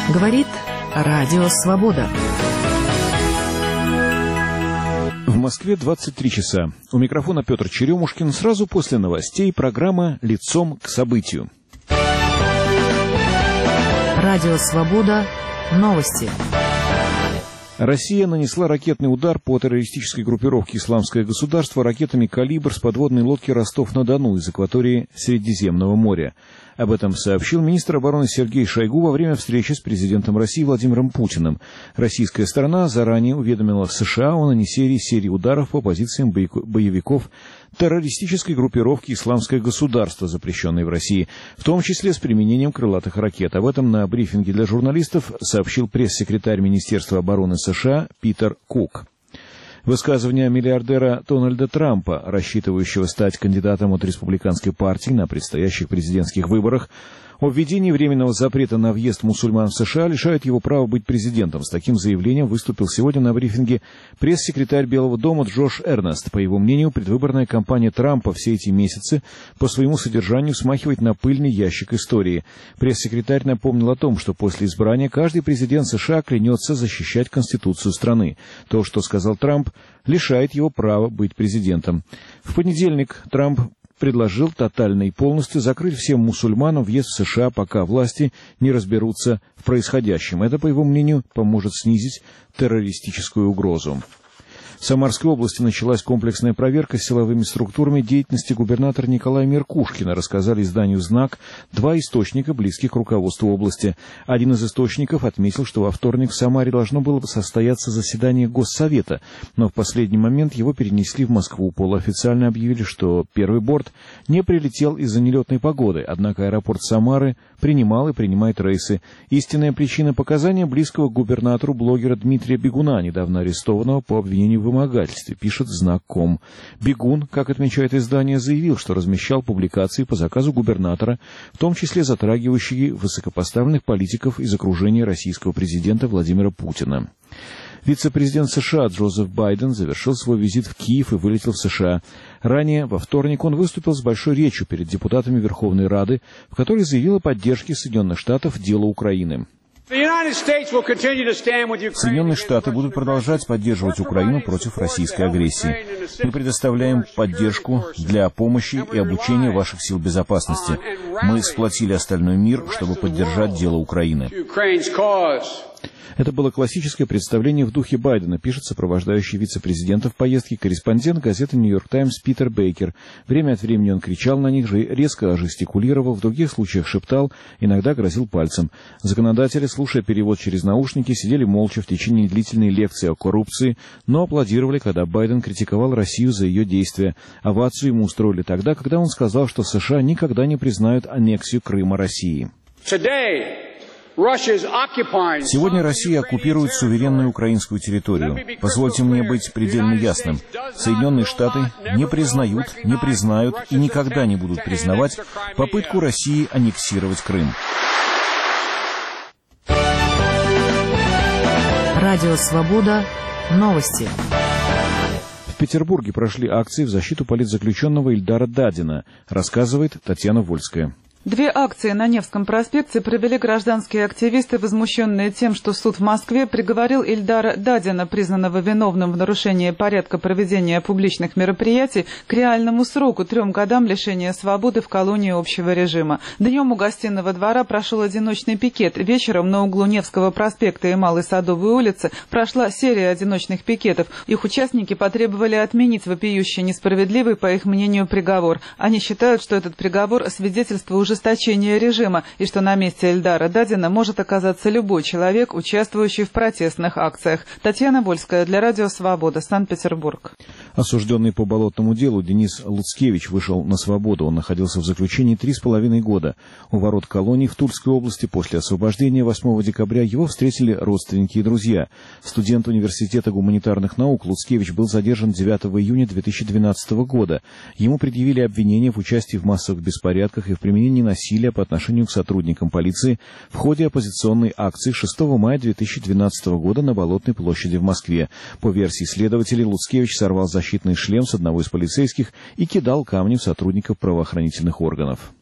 Говорит Радио Свобода. В Москве 23 часа. У микрофона Петр Черемушкин. Сразу после новостей программа «Лицом к событию». Радио Свобода. Новости. Россия нанесла ракетный удар по террористической группировке «Исламское государство» ракетами «Калибр» с подводной лодки «Ростов-на-Дону» из акватории Средиземного моря. Об этом сообщил министр обороны Сергей Шойгу во время встречи с президентом России Владимиром Путиным. Российская сторона заранее уведомила США о нанесении серии ударов по позициям боевиков террористической группировки «Исламское государство», запрещенной в России, в том числе с применением крылатых ракет. Об этом на брифинге для журналистов сообщил пресс-секретарь Министерства обороны США Питер Кук. Высказывание миллиардера Дональда Трампа, рассчитывающего стать кандидатом от республиканской партии на предстоящих президентских выборах, о введении временного запрета на въезд мусульман в США лишает его права быть президентом. С таким заявлением выступил сегодня на брифинге пресс-секретарь Белого дома Джош Эрнест. По его мнению, предвыборная кампания Трампа все эти месяцы по своему содержанию смахивает на пыльный ящик истории. Пресс-секретарь напомнил о том, что после избрания каждый президент США клянется защищать Конституцию страны. То, что сказал Трамп, лишает его права быть президентом. В понедельник Трамп предложил тотально и полностью закрыть всем мусульманам въезд в США, пока власти не разберутся в происходящем. Это, по его мнению, поможет снизить террористическую угрозу. В Самарской области началась комплексная проверка силовыми структурами деятельности губернатора Николая Меркушкина, рассказали изданию «Знак» два источника, близких к руководству области. Один из источников отметил, что во вторник в Самаре должно было состояться заседание Госсовета, но в последний момент его перенесли в Москву. Полуофициально объявили, что первый борт не прилетел из-за нелетной погоды, однако аэропорт Самары принимал и принимает рейсы. Истинная причина — показания близкого к губернатору блогера Дмитрия Бегуна, недавно арестованного по обвинению в вымогательстве, пишет Знак.ком. Бегун, как отмечает издание, заявил, что размещал публикации по заказу губернатора, в том числе затрагивающие высокопоставленных политиков из окружения российского президента Владимира Путина. Вице-президент США Джозеф Байден завершил свой визит в Киев и вылетел в США. Ранее, во вторник, он выступил с большой речью перед депутатами Верховной Рады, в которой заявил о поддержке Соединенных Штатов делу Украины. Соединенные Штаты будут продолжать поддерживать Украину против российской агрессии. Мы предоставляем поддержку для помощи и обучения ваших сил безопасности. Мы сплотили остальной мир, чтобы поддержать дело Украины. Это было классическое представление в духе Байдена, пишет сопровождающий вице-президента в поездке корреспондент газеты «Нью-Йорк Таймс» Питер Бейкер. Время от времени он кричал на них, резко жестикулировал, в других случаях шептал, иногда грозил пальцем. Законодатели, слушая перевод через наушники, сидели молча в течение длительной лекции о коррупции, но аплодировали, когда Байден критиковал Россию за ее действия. Овацию ему устроили тогда, когда он сказал, что США никогда не признают аннексию Крыма России. Сегодня Россия оккупирует суверенную украинскую территорию. Позвольте мне быть предельно ясным. Соединенные Штаты не признают, не признают и никогда не будут признавать попытку России аннексировать Крым. Радио Свобода. Новости. В Петербурге прошли акции в защиту политзаключенного Ильдара Дадина, рассказывает Татьяна Вольская. Две акции на Невском проспекте провели гражданские активисты, возмущенные тем, что суд в Москве приговорил Ильдара Дадина, признанного виновным в нарушении порядка проведения публичных мероприятий, к реальному сроку 3 годам лишения свободы в колонии общего режима. Днем у Гостиного двора прошел одиночный пикет. Вечером на углу Невского проспекта и Малой Садовой улицы прошла серия одиночных пикетов. Их участники потребовали отменить вопиющий несправедливый, по их мнению, приговор. Они считают, что этот приговор свидетельство ужесточения режима и что на месте Ильдара Дадина может оказаться любой человек, участвующий в протестных акциях. Татьяна Вольская для Радио Свобода, Санкт-Петербург. Осужденный по болотному делу Денис Луцкевич вышел на свободу. Он находился в заключении 3,5 года. У ворот колонии в Тульской области после освобождения 8 декабря его встретили родственники и друзья. Студент Университета гуманитарных наук Луцкевич был задержан 9 июня 2012 года. Ему предъявили обвинения в участии в массовых беспорядках и в применении насилия по отношению к сотрудникам полиции в ходе оппозиционной акции 6 мая 2012 года на Болотной площади в Москве. По версии следователей, Луцкевич сорвал защитный шлем с одного из полицейских и кидал камни в сотрудников правоохранительных органов.